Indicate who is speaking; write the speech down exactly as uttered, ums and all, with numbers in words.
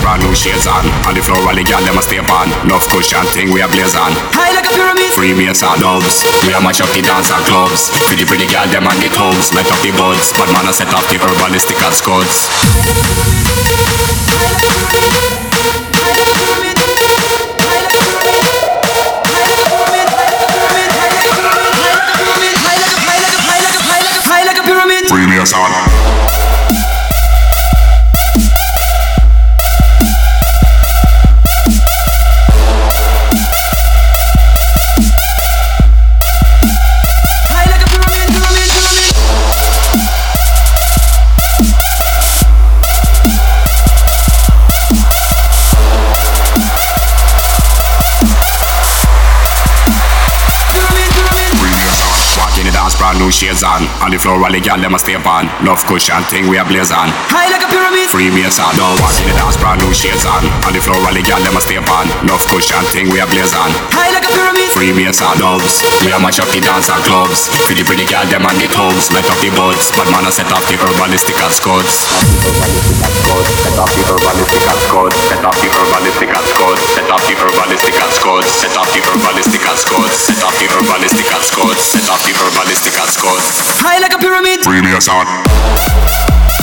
Speaker 1: brand new shades on. On the floor, all the girl them a stay on. Enough cushion thing we a blaze on.
Speaker 2: High like a pyramid.
Speaker 1: Freemates and dubs. We a match up the dance and clubs. Pretty pretty girl them on the tubs. Light up the buds. Bad man a set off the herbalistic and scuds. Freemates on. Brand new shades on. On the floor, all the girl them a stay on. Enough cushion thing we a blaze on.
Speaker 2: High like a pyramid.
Speaker 1: Freemates and dubs. Walk in the dance, brand new shades on. On the floor, all the girl them a stay on. Enough cushion thing we a blaze on.
Speaker 2: High like a pyramid.
Speaker 1: Freemates and dubs. We a match up the dance and clubs. Pretty pretty girl them on the tubs. Light up the buds. Bad man a set off the herbalistic and scuds. Set off the herbalistic and scuds. Set off the herbalistic and scuds. Set off the herbalistic and scuds. Set off the herbalistic and scuds. Set off the herbalistic and scuds. Set off the herbalistic and scuds.
Speaker 2: High like a pyramid.
Speaker 1: Freemates on.